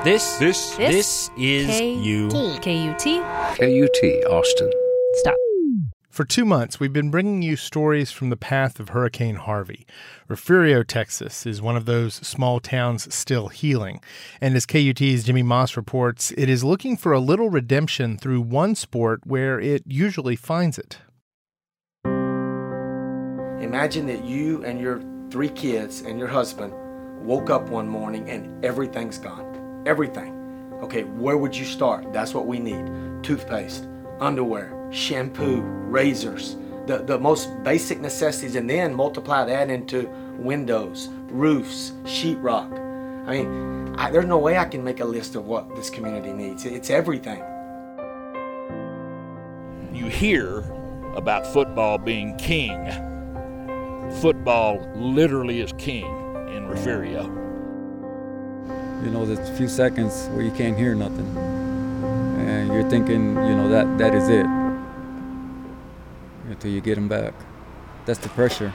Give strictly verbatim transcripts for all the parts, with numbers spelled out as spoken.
This, This, this, this is K- you. K U T. K U T, Austin. Stop. For two months, we've been bringing you stories from the path of Hurricane Harvey. Refugio, Texas is one of those small towns still healing. And as K U T's Jimmy Moss reports, it is looking for a little redemption through one sport where it usually finds it. Imagine that you and your three kids and your husband woke up one morning and everything's gone. Everything. Okay, where would you start? That's what we need. Toothpaste, underwear, shampoo, razors, the, the most basic necessities, and then multiply that into windows, roofs, sheetrock. I mean, I, there's no way I can make a list of what this community needs. It's everything. You hear about football being king. Football literally is king in Refugio. You know, there's a few seconds where you can't hear nothing. And you're thinking, you know, that that is it. Until you get them back. That's the pressure.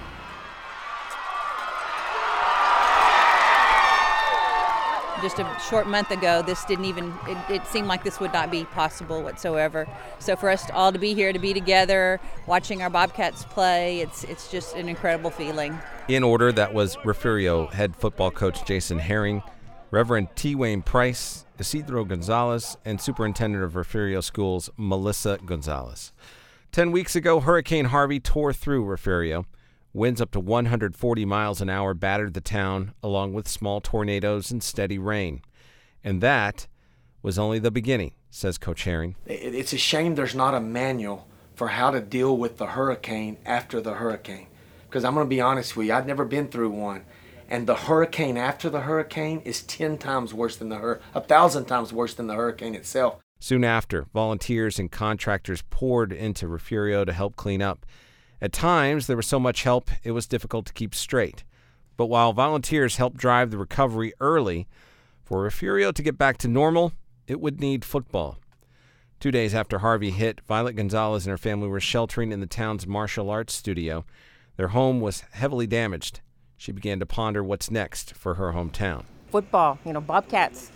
Just a short month ago, this didn't even, it, it seemed like this would not be possible whatsoever. So for us all to be here, to be together, watching our Bobcats play, it's it's just an incredible feeling. In order, that was Refugio head football coach Jason Herring, Reverend T. Wayne Price, Isidro Gonzalez, and Superintendent of Refugio Schools, Melissa Gonzalez. Ten weeks ago, Hurricane Harvey tore through Refugio. Winds up to one hundred forty miles an hour battered the town, along with small tornadoes and steady rain. And that was only the beginning, says Coach Herring. It's a shame there's not a manual for how to deal with the hurricane after the hurricane. Because I'm going to be honest with you, I've never been through one. And the hurricane after the hurricane is ten times worse than the hur- a thousand times worse than the hurricane itself. Soon after, volunteers and contractors poured into Refugio to help clean up. At times, there was so much help, it was difficult to keep straight. But while volunteers helped drive the recovery early, for Refugio to get back to normal, it would need football. Two days after Harvey hit, Violet Gonzalez and her family were sheltering in the town's martial arts studio. Their home was heavily damaged. She began to ponder what's next for her hometown. Football, you know, Bobcats.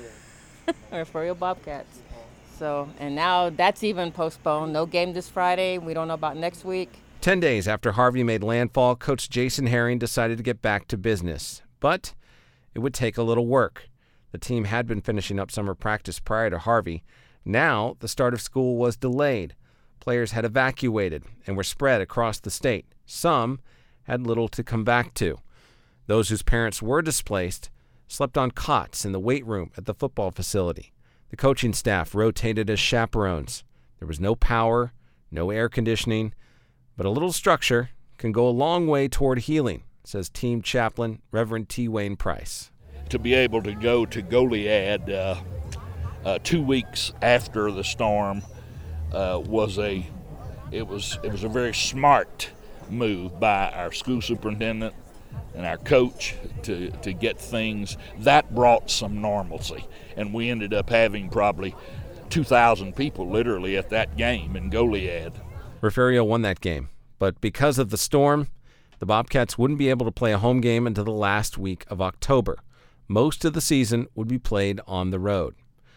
Refugio Bobcats. So, and now that's even postponed. No game this Friday. We don't know about next week. Ten days after Harvey made landfall, Coach Jason Herring decided to get back to business. But it would take a little work. The team had been finishing up summer practice prior to Harvey. Now, the start of school was delayed. Players had evacuated and were spread across the state. Some had little to come back to. Those whose parents were displaced slept on cots in the weight room at the football facility. The coaching staff rotated as chaperones. There was no power, no air conditioning, but a little structure can go a long way toward healing, says team chaplain Reverend T. Wayne Price. To be able to go to Goliad uh, uh, two weeks after the storm uh, was a it was it was a very smart move by our school superintendent and our coach to, to get things. That brought some normalcy, and we ended up having probably two thousand people literally at that game in Goliad. Refugio won that game, but because of the storm, the Bobcats wouldn't be able to play a home game until the last week of October. Most of the season would be played on the road.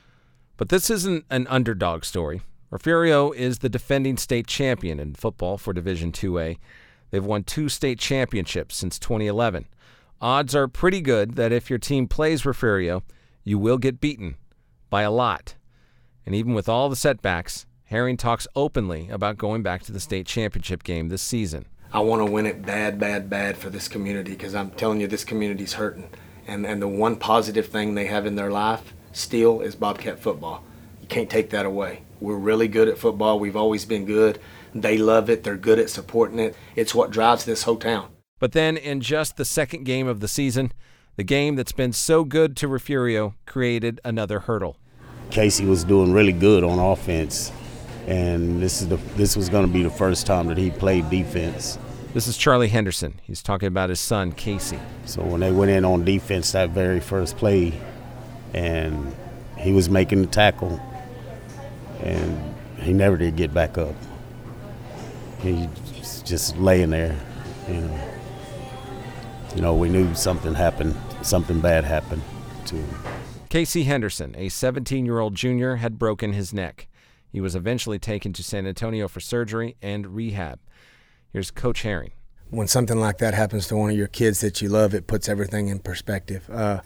But this isn't an underdog story. Refugio is the defending state champion in football for Division two A. They've won two state championships since twenty eleven. Odds are pretty good that if your team plays Refugio, you will get beaten by a lot. And even with all the setbacks, Herring talks openly about going back to the state championship game this season. I want to win it bad, bad, bad for this community because I'm telling you, this community's hurting. And, and the one positive thing they have in their life still is Bobcat football. You can't take that away. We're really good at football. We've always been good. They love it. They're good at supporting it. It's what drives this whole town. But then in just the second game of the season, the game that's been so good to Refugio created another hurdle. Casey was doing really good on offense, and this is the this was going to be the first time that he played defense. This is Charlie Henderson. He's talking about his son, Casey. So when they went in on defense that very first play, and he was making the tackle, and he never did get back up. He was just laying there, you know. You know, we knew something happened, something bad happened to him. Casey Henderson, a seventeen-year-old junior, had broken his neck. He was eventually taken to San Antonio for surgery and rehab. Here's Coach Herring. When something like that happens to one of your kids that you love, it puts everything in perspective. Uh,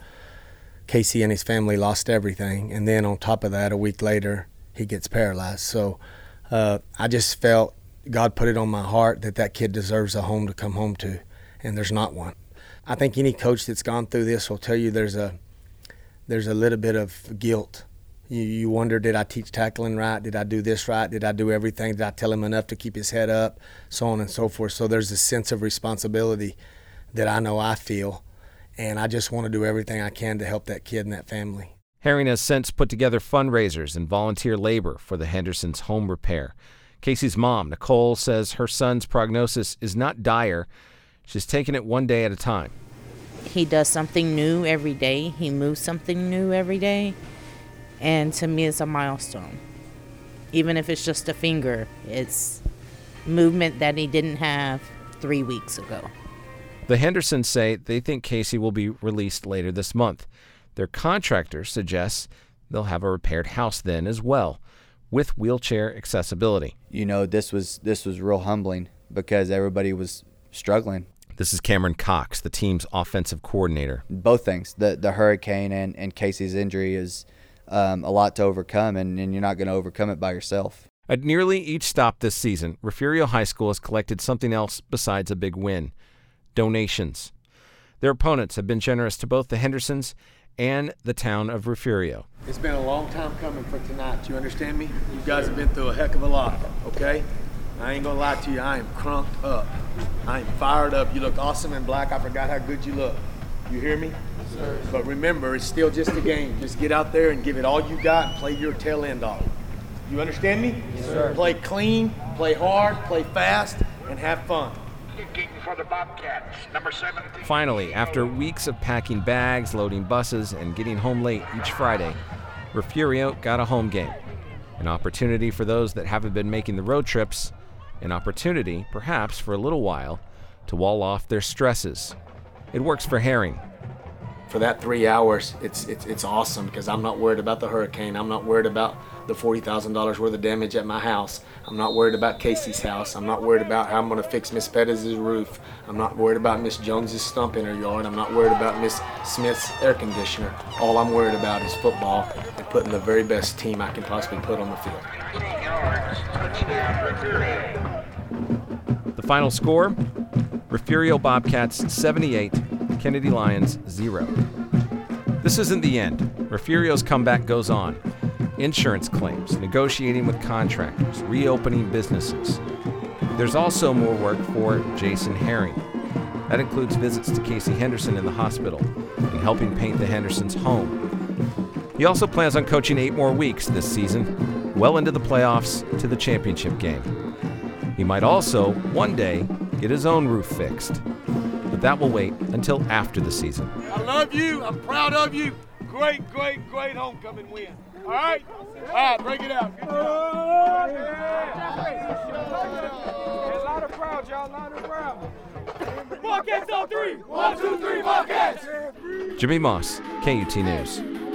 Casey and his family lost everything, and then on top of that, a week later, he gets paralyzed. So uh, I just felt God put it on my heart that that kid deserves a home to come home to, and there's not one. I think any coach that's gone through this will tell you there's a there's a little bit of guilt. You, you wonder, did I teach tackling right? Did I do this right? Did I do everything? Did I tell him enough to keep his head up? So on and so forth. So there's a sense of responsibility that I know I feel, and I just want to do everything I can to help that kid and that family. Herring has since put together fundraisers and volunteer labor for the Hendersons' home repair. Casey's mom, Nicole, says her son's prognosis is not dire. She's taking it one day at a time. He does something new every day. He moves something new every day. And to me, it's a milestone. Even if it's just a finger, it's movement that he didn't have three weeks ago. The Hendersons say they think Casey will be released later this month. Their contractor suggests they'll have a repaired house then as well, with wheelchair accessibility. You know, this was this was real humbling because everybody was struggling. This is Cameron Cox, the team's offensive coordinator. Both things, the the hurricane and, and Casey's injury is um, a lot to overcome, and, and you're not going to overcome it by yourself. At nearly each stop this season, Refugio High School has collected something else besides a big win: donations. Their opponents have been generous to both the Hendersons and the town of Refugio. It's been a long time coming for tonight. You understand me? You guys have been through a heck of a lot, okay? I ain't gonna lie to you, I am crunked up. I am fired up. You look awesome in black. I forgot how good you look. You hear me? Yes, sir. But remember, it's still just a game. Just get out there and give it all you got and play your tail end off. You understand me? Yes, sir. Play clean, play hard, play fast, and have fun. For the Bobcats, number seventeen. Finally, after weeks of packing bags, loading buses, and getting home late each Friday, Refugio got a home game. An opportunity for those that haven't been making the road trips, an opportunity, perhaps for a little while, to wall off their stresses. It works for Herring. For that three hours, it's it's it's awesome because I'm not worried about the hurricane. I'm not worried about the forty thousand dollars worth of damage at my house. I'm not worried about Casey's house. I'm not worried about how I'm going to fix Miss Pettis' roof. I'm not worried about Miss Jones's stump in her yard. I'm not worried about Miss Smith's air conditioner. All I'm worried about is football and putting the very best team I can possibly put on the field. The final score, Refugio Bobcats seventy-eight, Kennedy Lions zero. This isn't the end. Refugio's comeback goes on. Insurance claims, negotiating with contractors, reopening businesses. There's also more work for Jason Herring. That includes visits to Casey Henderson in the hospital and helping paint the Hendersons' home. He also plans on coaching eight more weeks this season, well into the playoffs to the championship game. He might also, one day, get his own roof fixed. But that will wait until after the season. I love you. I'm proud of you. Great, great, great homecoming win. All right? All right, break it out. Good job. A lot of proud, y'all. A lot of proud. Bobcats on three. One, two, three, Bobcats. Jimmy Moss, K U T News.